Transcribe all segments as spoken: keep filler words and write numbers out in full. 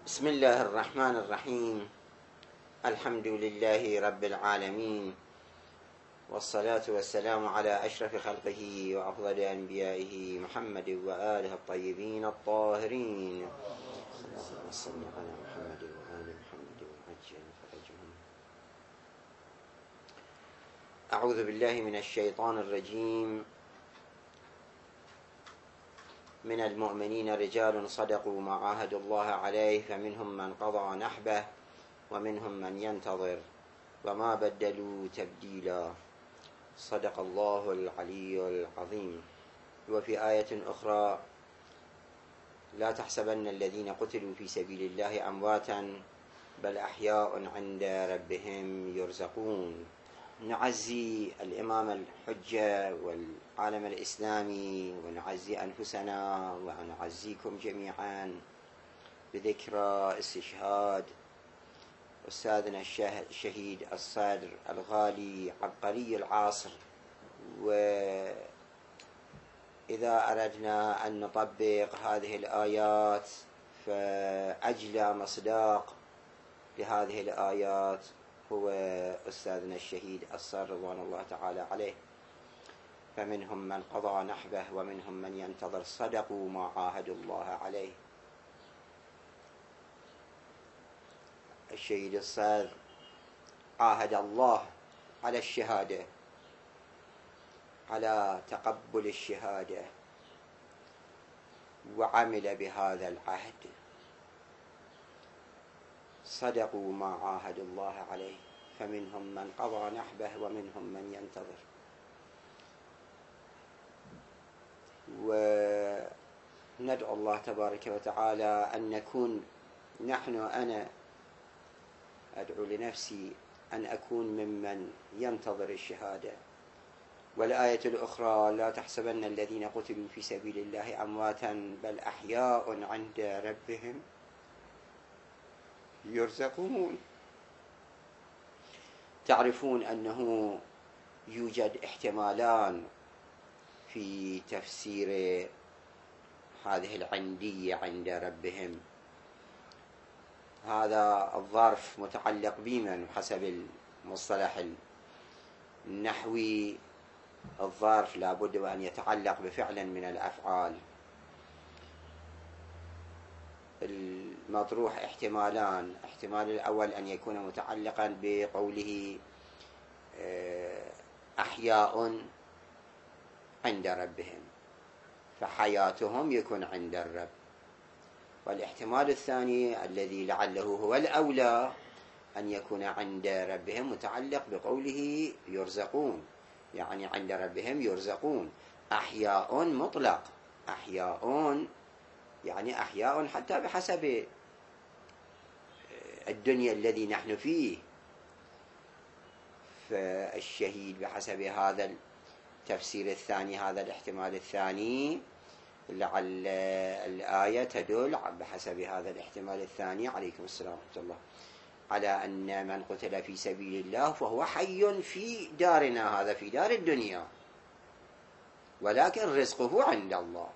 بسم الله الرحمن الرحيم. الحمد لله رب العالمين، والصلاة والسلام على أشرف خلقه وأفضل أنبيائه محمد وآله الطيبين الطاهرين. اللهم صل على محمد وآل محمد وعجل فرجهم. أعوذ بالله من الشيطان الرجيم. من المؤمنين رجال صدقوا ما عاهدوا الله عليه فمنهم من قضى نحبه ومنهم من ينتظر وما بدلوا تبديلا. صدق الله العلي العظيم. وفي آية أخرى: لا تحسبن الذين قتلوا في سبيل الله أمواتا بل أحياء عند ربهم يرزقون. نعزي الإمام الحجة والعالم الإسلامي، ونعزي أنفسنا ونعزيكم جميعا بذكرى استشهاد أستاذنا الشهيد الصدر الغالي عبقري العصر. وإذا أردنا أن نطبق هذه الآيات فأجلى مصداق لهذه الآيات هو أستاذنا الشهيد الصدر رضوان الله تعالى عليه. فمنهم من قضى نحبه ومنهم من ينتظر، صدقوا ما عاهدوا الله عليه. الشهيد الصدر عاهد الله على الشهادة، على تقبل الشهادة، وعمل بهذا العهد. صدقوا ما عاهدوا الله عليه، فمنهم من قضى نحبه ومنهم من ينتظر. وندعو الله تبارك وتعالى أن نكون نحن، أنا أدعو لنفسي أن أكون ممن ينتظر الشهادة. والآية الأخرى: لا تحسبن الذين قتلوا في سبيل الله أمواتا بل أحياء عند ربهم يرزقون. تعرفون أنه يوجد احتمالان في تفسير هذه العندية عند ربهم. هذا الظرف متعلق بمن حسب المصطلح النحوي؟ الظرف لابد أن يتعلق بفعل من الأفعال. المطروح احتمالان: احتمال الأول أن يكون متعلقا بقوله أحياء عند ربهم، فحياتهم يكون عند الرب. والاحتمال الثاني الذي لعله هو الأولى أن يكون عند ربهم متعلق بقوله يرزقون، يعني عند ربهم يرزقون. أحياء مطلق، أحياء يعني أحياء حتى بحسب الدنيا الذي نحن فيه. فالشهيد بحسب هذا التفسير الثاني، هذا الاحتمال الثاني، لعل الآية تدل بحسب هذا الاحتمال الثاني، عليكم السلام ورحمة الله، على أن من قتل في سبيل الله فهو حي في دارنا، هذا في دار الدنيا، ولكن رزقه عند الله.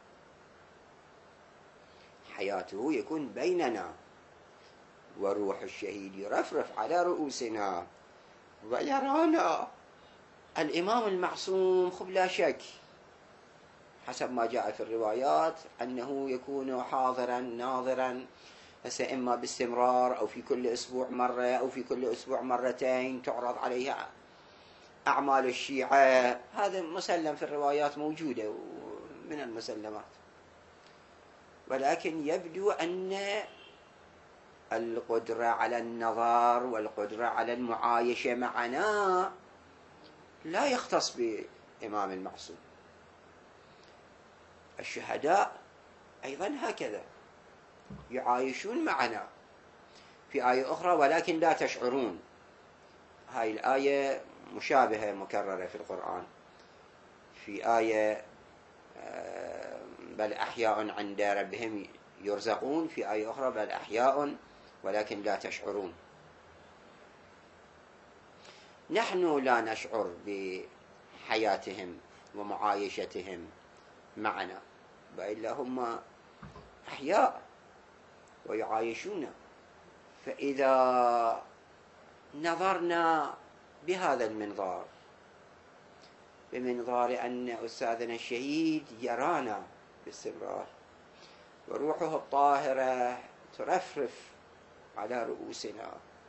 حياته يكون بيننا، وروح الشهيد يرفرف على رؤوسنا ويرانا. الإمام المعصوم خب لا شك حسب ما جاء في الروايات أنه يكون حاضرا ناظرا، هسه إما باستمرار أو في كل أسبوع مرة أو في كل أسبوع مرتين تعرض عليها أعمال الشيعة. هذا مسلم في الروايات، موجودة من المسلمات. ولكن يبدو أن القدرة على النظر والقدرة على المعايشة معنا لا يختص بإمام المعصوم. الشهداء أيضا هكذا يعايشون معنا. في آية أخرى: ولكن لا تشعرون. هاي الآية مشابهة مكررة في القرآن. في آية بل أحياء عند ربهم يرزقون، في آية أخرى بل أحياء ولكن لا تشعرون. نحن لا نشعر بحياتهم ومعايشتهم معنا، وإلا هم أحياء ويعايشون. فإذا نظرنا بهذا المنظار، بمنظار أن أستاذنا الشهيد يرانا باستمرار وروحه الطاهرة ترفرف على رؤوسنا،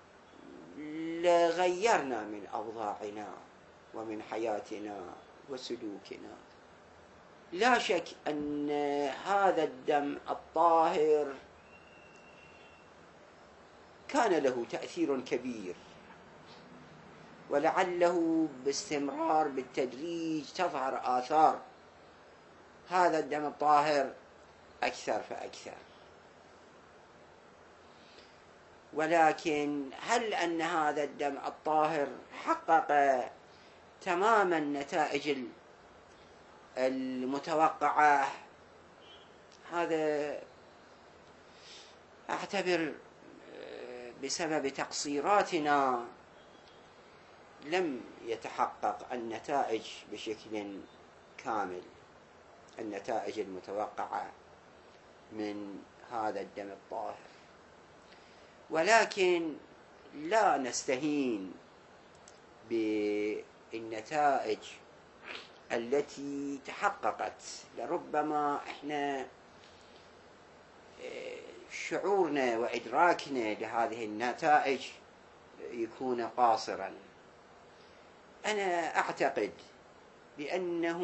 لغيرنا من أوضاعنا ومن حياتنا وسلوكنا. لا شك أن هذا الدم الطاهر كان له تأثير كبير، ولعله باستمرار بالتدريج تظهر آثار هذا الدم الطاهر أكثر فأكثر. ولكن هل أن هذا الدم الطاهر حقق تمام النتائج المتوقعة؟ هذا أعتبر بسبب تقصيراتنا لم يتحقق النتائج بشكل كامل، النتائج المتوقعة من هذا الدم الطاهر. ولكن لا نستهين بالنتائج التي تحققت. لربما احنا شعورنا وإدراكنا لهذه النتائج يكون قاصرا. أنا أعتقد بأنه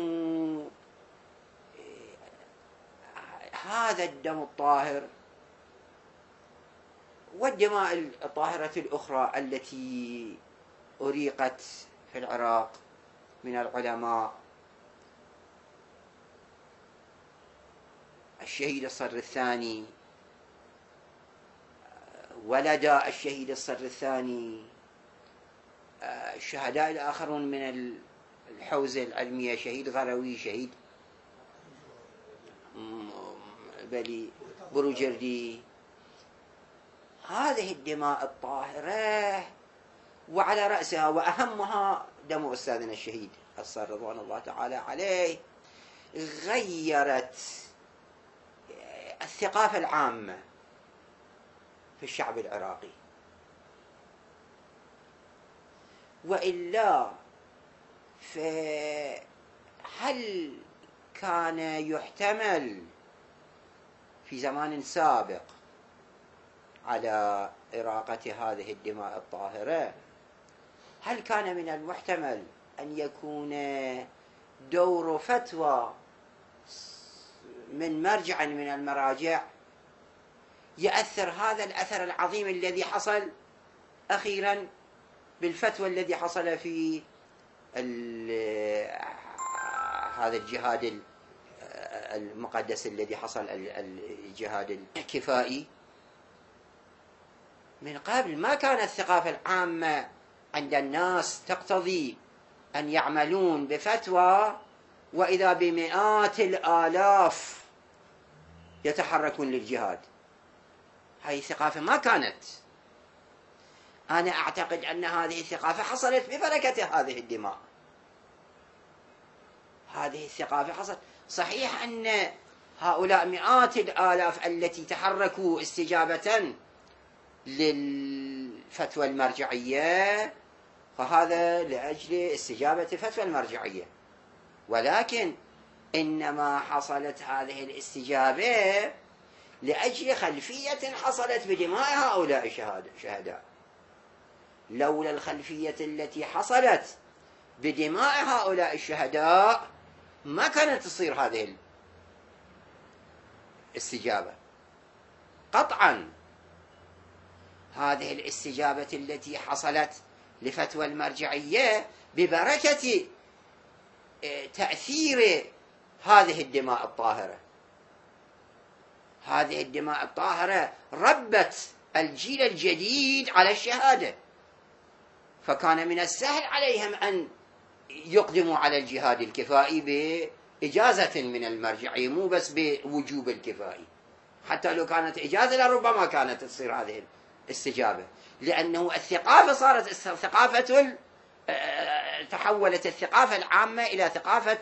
هذا الدم الطاهر والدماء الطاهرة الأخرى التي أريقت في العراق من العلماء، الشهيد الصدر الثاني، ولد الشهيد الصدر الثاني، الشهداء الآخرون من الحوزة العلمية، شهيد غروي، شهيد بلي بروجردي، هذه الدماء الطاهرة وعلى رأسها وأهمها دم أستاذنا الشهيد الصدر رضوان الله تعالى عليه، غيرت الثقافة العامة في الشعب العراقي. وإلا فهل كان يحتمل في زمان سابق على إراقة هذه الدماء الطاهرة، هل كان من المحتمل أن يكون دور فتوى من مرجع من المراجع يأثر هذا الأثر العظيم الذي حصل أخيرا بالفتوى الذي حصل في هذا الجهاد المقدس الذي حصل، الجهاد الكفائي؟ من قبل ما كانت الثقافة العامة عند الناس تقتضي أن يعملون بفتوى وإذا بمئات الآلاف يتحركون للجهاد. هذه الثقافة ما كانت. أنا أعتقد أن هذه الثقافة حصلت ببركة هذه الدماء. هذه الثقافة حصلت. صحيح أن هؤلاء مئات الآلاف التي تحركوا استجابة للفتوى المرجعية، فهذا لأجل استجابة الفتوى المرجعية، ولكن إنما حصلت هذه الاستجابة لأجل خلفية حصلت بدماء هؤلاء الشهداء. لولا الخلفية التي حصلت بدماء هؤلاء الشهداء ما كانت تصير هذه الاستجابة قطعا. هذه الاستجابة التي حصلت لفتوى المرجعية ببركة تأثير هذه الدماء الطاهرة. هذه الدماء الطاهرة ربت الجيل الجديد على الشهادة، فكان من السهل عليهم أن يقدموا على الجهاد الكفائي بإجازة من المرجعية، مو بس بوجوب الكفائي. حتى لو كانت إجازة لربما كانت تصير هذه الاستجابة، لأنه الثقافة صارت ثقافة، تحولت الثقافة العامة إلى ثقافة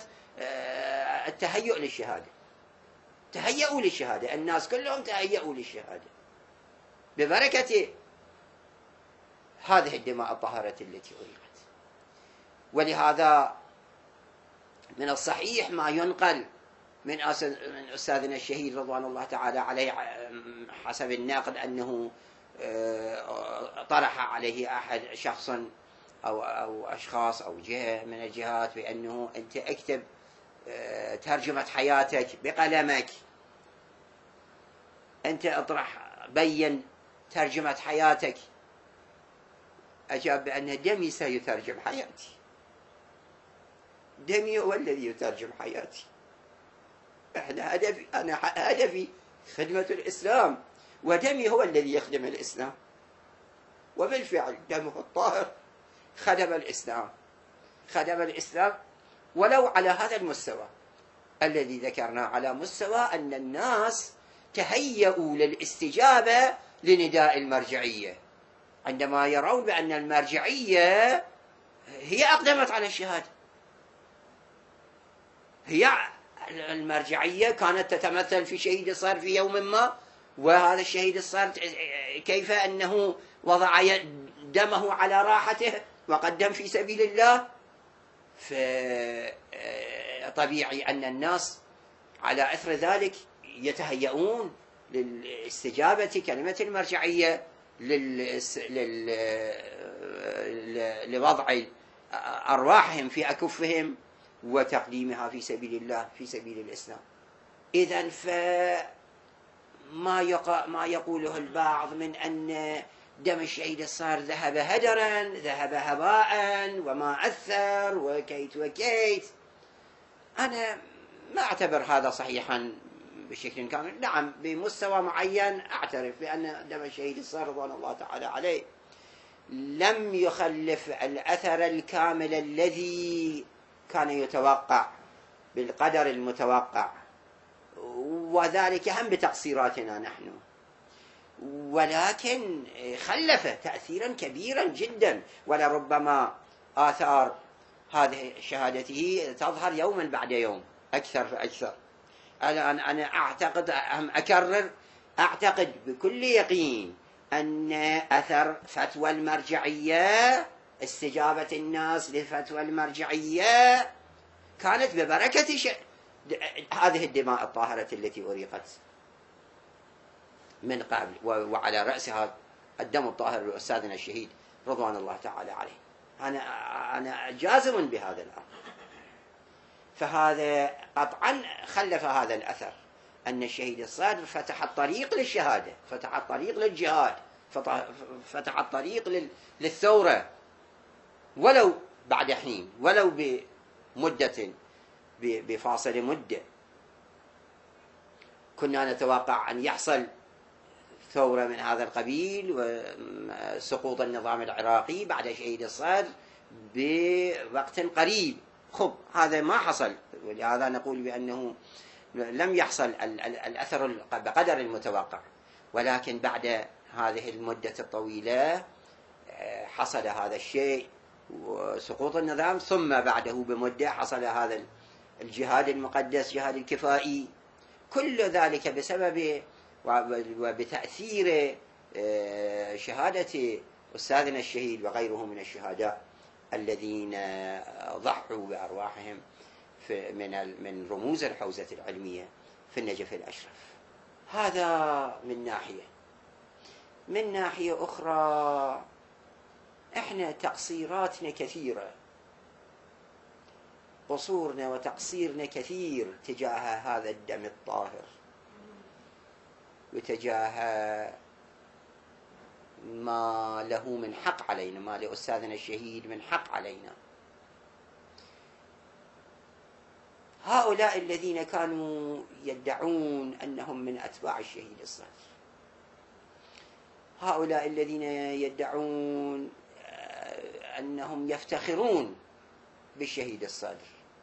التهيؤ للشهادة. تهيئوا للشهادة، الناس كلهم تهيئوا للشهادة. ببركة هذه الدماء الطاهرة التي أريقت. ولهذا من الصحيح ما ينقل من أستاذنا الشهيد رضوان الله تعالى عليه حسب الناقل أنه طرح عليه أحد شخص أو أو أشخاص أو جهة من الجهات بأنه أنت اكتب ترجمة حياتك بقلمك، أنت اطرح بين ترجمة حياتك. أجاب بأن دمي سيترجم حياتي، دمي هو الذي يترجم حياتي. احنا هدفي أنا هدفي خدمة الإسلام، ودمي هو الذي يخدم الإسلام. وبالفعل دمه الطاهر خدم الإسلام، خدم الإسلام ولو على هذا المستوى الذي ذكرنا، على مستوى أن الناس تهيئوا للاستجابة لنداء المرجعية عندما يرون بأن المرجعية هي أقدمت على الشهادة. هي المرجعية كانت تتمثل في شهيد الصدر في يوم ما، وهذا الشهيد الصدر كيف أنه وضع دمه على راحته وقدم في سبيل الله. فطبيعي أن الناس على أثر ذلك يتهيئون للاستجابة كلمة المرجعية لوضع أرواحهم في أكفهم وتقديمها في سبيل الله في سبيل الإسلام. إذن فما ما يقوله البعض من أن دم الشهيد الصار ذهب هدرا، ذهب هباء وما أثر وكيت وكيت، أنا ما أعتبر هذا صحيحا بشكل كامل. نعم بمستوى معين أعترف بأن دم الشهيد الصار رضوان الله تعالى عليه لم يخلف الأثر الكامل الذي كان يتوقع بالقدر المتوقع، وذلك هم بتقصيراتنا نحن، ولكن خلف تأثيرا كبيرا جدا. ولربما آثار هذه شهادته تظهر يوما بعد يوم أكثر فأكثر. أنا أنا أعتقد أهم أكرر أعتقد بكل يقين أن أثر فتوى المرجعية، استجابة الناس لفتوى المرجعية، كانت ببركة ش... هذه الدماء الطاهرة التي أريقت من قبل، وعلى رأسها الدم الطاهر لأستاذنا الشهيد رضوان الله تعالى عليه. أنا أنا جازم بهذا الأمر. فهذا قطعا خلف هذا الأثر، أن الشهيد الصادر فتح الطريق للشهادة، فتح الطريق للجهاد، فتح الطريق للثورة، ولو بعد حين، ولو بمدة بفاصل مدة. كنا نتوقع أن يحصل ثورة من هذا القبيل وسقوط النظام العراقي بعد شهيد الصدر بوقت قريب. خب هذا ما حصل، ولهذا نقول بأنه لم يحصل الأثر بقدر المتوقع، ولكن بعد هذه المدة الطويلة حصل هذا الشيء وسقوط النظام، ثم بعده بمدة حصل هذا الجهاد المقدس، جهاد الكفائي. كل ذلك بسبب وبتأثير شهادة أستاذنا الشهيد وغيره من الشهداء الذين ضحوا بأرواحهم من من رموز الحوزة العلمية في النجف الأشرف. هذا من ناحية. من ناحية أخرى إحنا تقصيراتنا كثيرة، قصورنا وتقصيرنا كثير تجاه هذا الدم الطاهر وتجاه ما له من حق علينا، ما لأستاذنا الشهيد من حق علينا. هؤلاء الذين كانوا يدعون أنهم من أتباع الشهيد الصدر، هؤلاء الذين يدعون أنهم يفتخرون بالشهيد الصدر،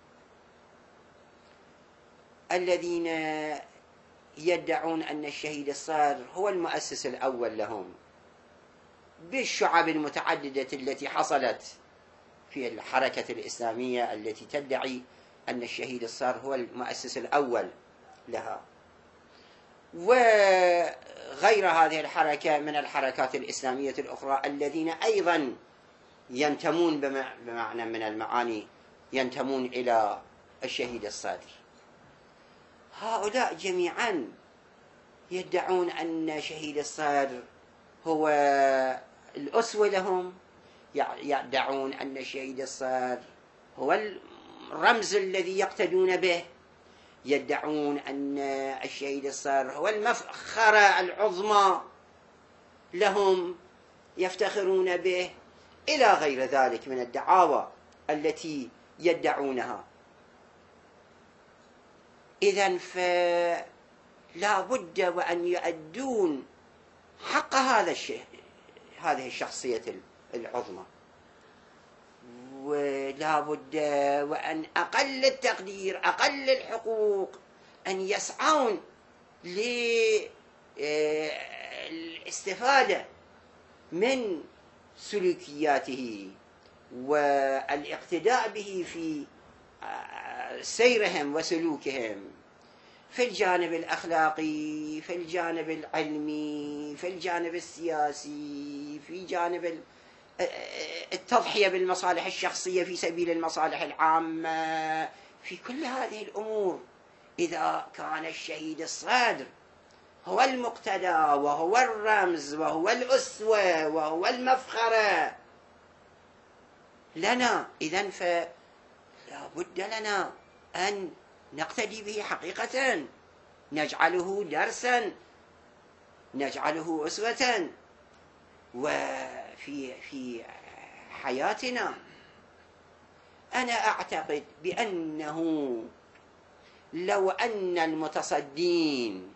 الذين يدعون أن الشهيد الصدر هو المؤسس الأول لهم بالشعب المتعددة التي حصلت في الحركة الإسلامية التي تدعي أن الشهيد الصدر هو المؤسس الأول لها. وغير هذه الحركة من الحركات الإسلامية الأخرى الذين أيضا ينتمون بمعنى من المعاني ينتمون إلى الشهيد الصادر. هؤلاء جميعا يدعون أن شهيد الصدر هو الأسوة لهم، يدعون أن شهيد الصدر هو الرمز الذي يقتدون به، يدعون أن الشهيد الصدر هو المفخرة العظمى لهم يفتخرون به، إلى غير ذلك من الدعاوى التي يدعونها. إذن فلا بد وأن يؤدون حق هذا الشيء، هذه الشخصية العظمى، ولا بد وأن أقل التقدير أقل الحقوق أن يسعون للاستفادة من سلوكياته والاقتداء به في سيرهم وسلوكهم في الجانب الأخلاقي، في الجانب العلمي، في الجانب السياسي، في جانب التضحية بالمصالح الشخصية في سبيل المصالح العامة، في كل هذه الأمور. إذا كان الشهيد الصدر هو المقتدى وهو الرمز وهو الأسوة وهو المفخرة لنا، إذن فلا بد لنا أن نقتدي به حقيقة، نجعله درسا، نجعله أسوة وفي في حياتنا. أنا أعتقد بأنه لو أن المتصدين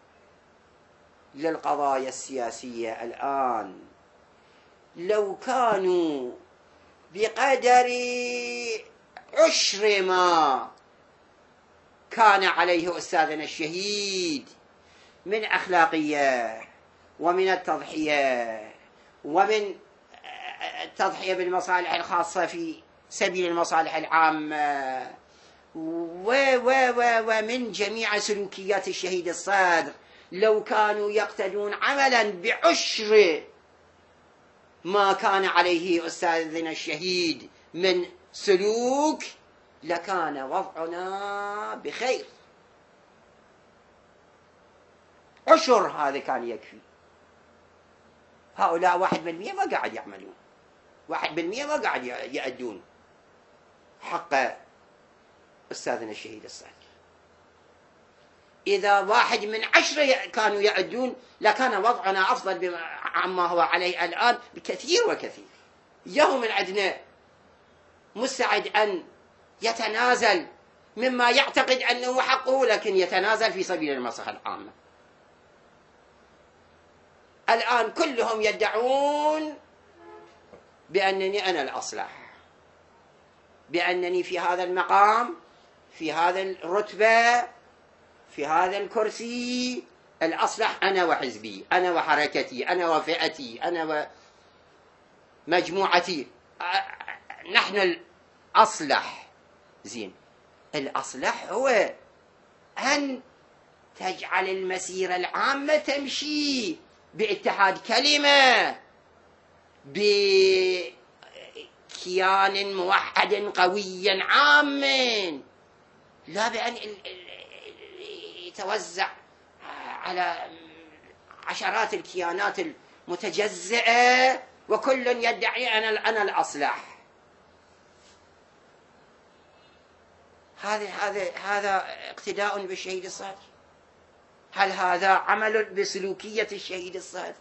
للقضايا السياسية الآن لو كانوا بقدر عشر ما كان عليه أستاذنا الشهيد من أخلاقية ومن التضحية ومن التضحية بالمصالح الخاصة في سبيل المصالح العامة ومن جميع سلوكيات الشهيد الصدر، لو كانوا يقتدون عملا بعشر ما كان عليه أستاذنا الشهيد من سلوك لكان وضعنا بخير. عشر هذا كان يكفي. هؤلاء واحد بالمئة ما قاعد يعملون، واحد بالمئة ما قاعد يأدون حق أستاذنا الشهيد الصادر. إذا واحد من عشرة كانوا يأدون لكان وضعنا أفضل عما هو عليه الآن بكثير وكثير. يوم من عندنا مستعد أن يتنازل مما يعتقد أنه حقه، لكن يتنازل في سبيل المصلحة العامة. الآن كلهم يدعون بأنني أنا الأصلح، بأنني في هذا المقام، في هذا الرتبة، في هذا الكرسي الأصلح أنا وحزبي، أنا وحركتي، أنا وفئتي، أنا ومجموعتي، نحن الأصلح. زين، الأصلح هو أن تجعل المسيرة العامة تمشي باتحاد كلمة، بكيان موحد قويا عاما، لا بأن يتوزع على عشرات الكيانات المتجزئة وكل يدعي أنا أنا الأصلح. هذا هذا هذا اقتداء بالشهيد الصادر؟ هل هذا عمل بسلوكية الشهيد الصادر؟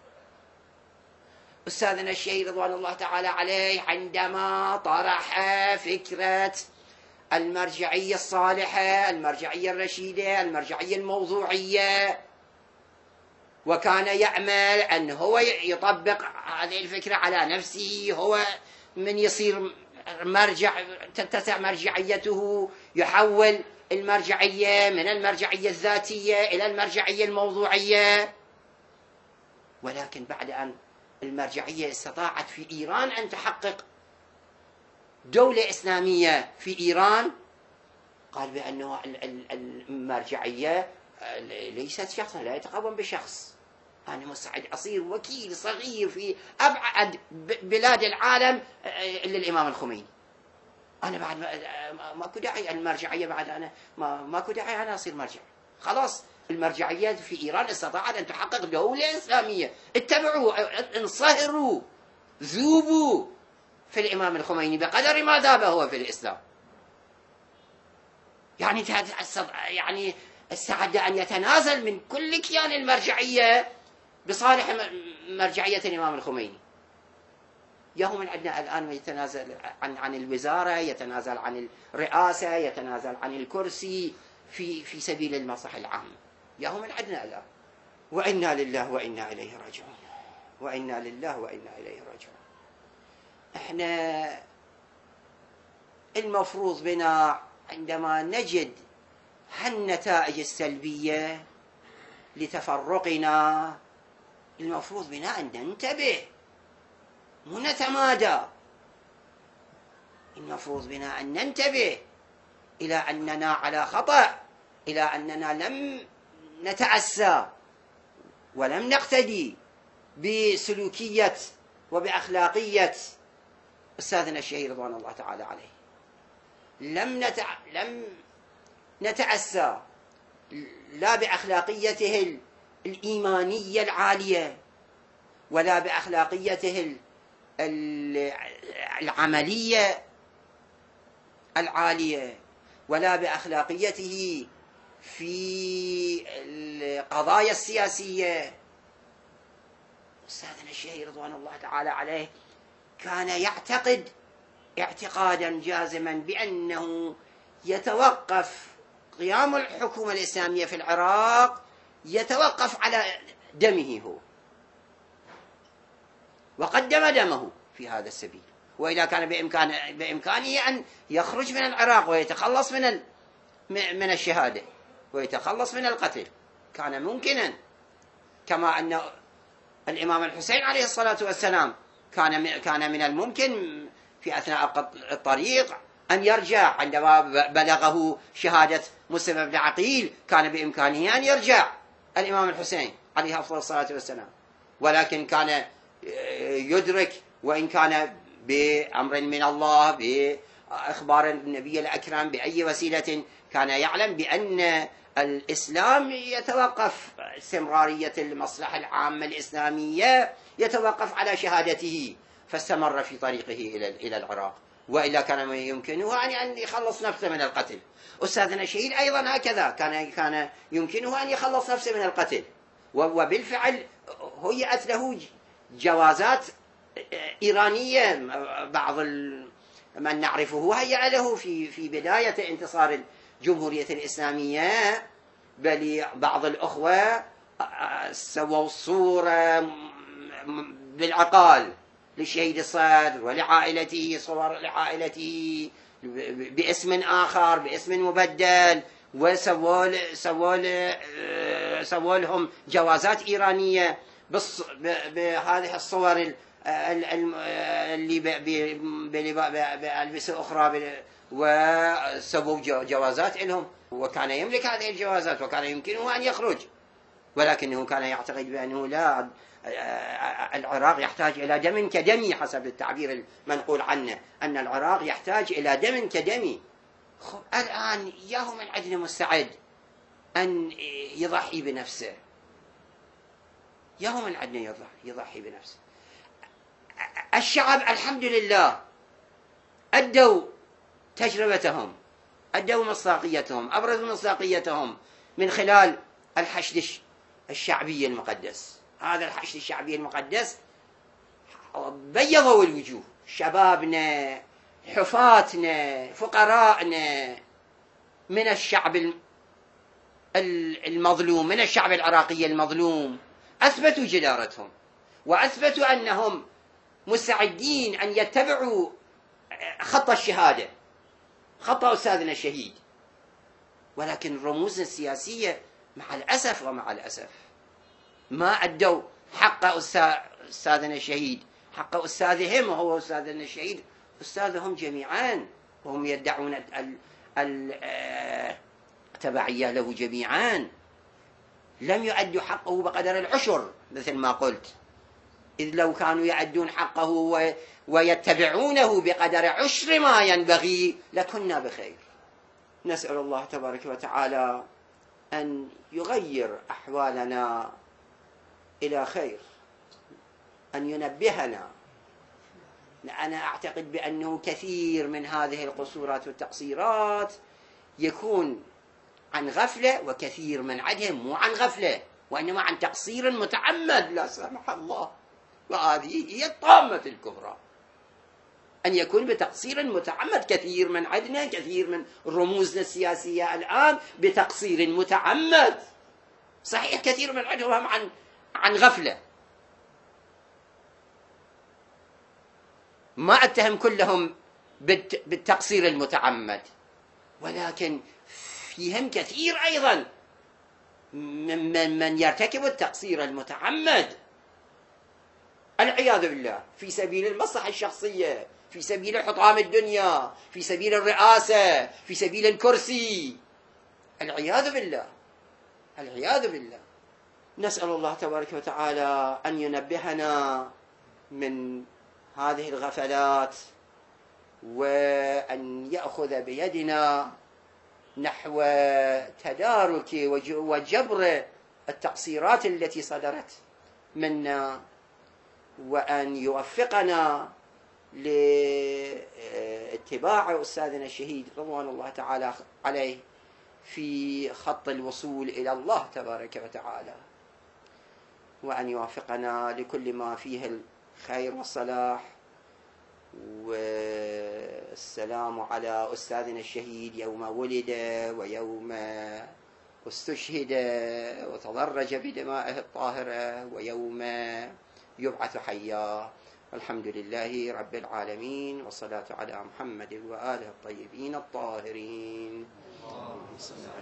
أستاذنا الشهيد رضوان الله تعالى عليه عندما طرح فكرة المرجعية الصالحة، المرجعية الرشيدة، المرجعية الموضوعية، وكان يعمل أن هو يطبق هذه الفكرة على نفسه، هو من يصير مرجع تتسع مرجعيته، يحول المرجعية من المرجعية الذاتية إلى المرجعية الموضوعية. ولكن بعد أن المرجعية استطاعت في إيران أن تحقق دولة إسلامية في إيران، قال بأنه المرجعية ليست شخصا، لا يتقوم بشخص. أنا مستعد أصير وكيل صغير في أبعد بلاد العالم للإمام الخميني. أنا بعد ماكو داعي المرجعية، بعد أنا ما ماكو داعي أنا أصير مرجع. خلاص المرجعية في إيران استطاعت أن تحقق دولة إسلامية. اتبعوا، انصهروا، ذوبوا في الإمام الخميني بقدر ما ذاب هو في الإسلام. يعني يعني استعد أن يتنازل من كل كيان المرجعية بصالح مرجعية الإمام الخميني. يوم عندنا الآن يتنازل عن عن الوزارة، يتنازل عن الرئاسة، يتنازل عن الكرسي في في سبيل المصلحة العامة. يوم عندنا الآن. وإنا لله وإنا إليه راجعون. وإنا لله وإنا إليه راجعون. احنا المفروض بنا عندما نجد هالنتائج السلبية لتفرقنا، المفروض بنا أن ننتبه، مو نتمادى. المفروض بنا أن ننتبه إلى أننا على خطأ، إلى أننا لم نتأسى ولم نقتدي بسلوكية وبأخلاقية أستاذنا الشهيد رضوان الله تعالى عليه. لم نتع... لم نتأسى لا بأخلاقيته الإيمانية العالية، ولا بأخلاقيته العملية العالية، ولا بأخلاقيته في القضايا السياسية. أستاذنا الشهيد رضوان الله تعالى عليه كان يعتقد اعتقادا جازما بأنه يتوقف قيام الحكومة الإسلامية في العراق يتوقف على دمه هو، وقدم دمه في هذا السبيل. وإذا كان بإمكان بإمكانه أن يخرج من العراق ويتخلص من من الشهادة ويتخلص من القتل، كان ممكنا. كما أن الإمام الحسين عليه الصلاة والسلام كان كان من الممكن في أثناء الطريق أن يرجع. عندما بلغه شهادة مسلم بن عقيل كان بإمكانه أن يرجع الإمام الحسين عليه أفضل الصلاة والسلام، ولكن كان يدرك، وإن كان بأمر من الله، بإخبار النبي الأكرم، بأي وسيلة، كان يعلم بأن الإسلام يتوقف، استمرارية المصلحة العامة الإسلامية يتوقف على شهادته، فاستمر في طريقه إلى إلى العراق. وإلا كان يمكنه أن يخلص نفسه من القتل. أستاذنا الشهيد أيضا هكذا كان كان يمكنه أن يخلص نفسه من القتل، وبالفعل هيأت له جوازات إيرانية. بعض من نعرفه هيأ له في في بداية انتصار الجمهورية الإسلامية، بل بعض الأخوة سووا صورة بالعقال للشهيد الصدر ولعائلته، صور لعائلته باسم آخر، باسم مبدل، وسووا سووا سووا لهم جوازات إيرانية بهذه الصور اللي بألبسة أخرى، وسووا جوازات لهم، وكان يملك هذه الجوازات وكان يمكنه أن يخرج، ولكنه كان يعتقد بأنه لا، العراق يحتاج إلى دم كدمي حسب التعبير المنقول عنه، أن العراق يحتاج إلى دم كدمي. الآن ياهو من عدن مستعد أن يضحي بنفسه، ياهو من عدن يضحي بنفسه. الشعب الحمد لله أدوا تجربتهم، أدوا مصداقيتهم، أبرزوا مصداقيتهم من خلال الحشد الشعبي المقدس. هذا الحشد الشعبي المقدس بيضوا الوجوه، شبابنا، حفاتنا، فقراءنا، من الشعب المظلوم، من الشعب العراقي المظلوم، أثبتوا جدارتهم، وأثبتوا أنهم مستعدين أن يتبعوا خط الشهادة، خط أستاذنا الشهيد. ولكن الرموز السياسية مع الأسف ومع الأسف ما أدوا حق أستاذنا الشهيد، حق أستاذهم، وهو أستاذنا الشهيد أستاذهم جميعا، وهم يدعون التبعية له جميعا. لم يؤدوا حقه بقدر العشر مثل ما قلت، إذ لو كانوا يؤدون حقه ويتبعونه بقدر عشر ما ينبغي لكنا بخير. نسأل الله تبارك وتعالى أن يغير أحوالنا إلى خير، أن ينبهنا. أنا أعتقد بأنه كثير من هذه القصورات والتقصيرات يكون عن غفلة، وكثير من عدهم مو عن غفلة وإنما عن تقصير متعمد لا سمح الله، وهذه هي الطامة الكبرى، أن يكون بتقصير متعمد. كثير من عدنا، كثير من رموزنا السياسية الآن بتقصير متعمد. صحيح كثير من عدهم عن عن غفلة، ما أتهم كلهم بالتقصير المتعمد، ولكن فيهم كثير أيضا من من يرتكب التقصير المتعمد العياذ بالله، في سبيل المصلحة الشخصية، في سبيل حطام الدنيا، في سبيل الرئاسة، في سبيل الكرسي، العياذ بالله، العياذ بالله. نسأل الله تبارك وتعالى أن ينبهنا من هذه الغفلات، وأن يأخذ بيدنا نحو تدارك وجبر التقصيرات التي صدرت منا، وأن يوفقنا لاتباع أستاذنا الشهيد رضوان الله تعالى عليه في خط الوصول إلى الله تبارك وتعالى، وأن يوفقنا لكل ما فيه الخير والصلاح. والسلام على أستاذنا الشهيد يوم ولد ويوم استشهد وتضرج بدمائه الطاهرة ويوم يبعث حيا. الحمد لله رب العالمين، والصلاة على محمد وآله الطيبين الطاهرين.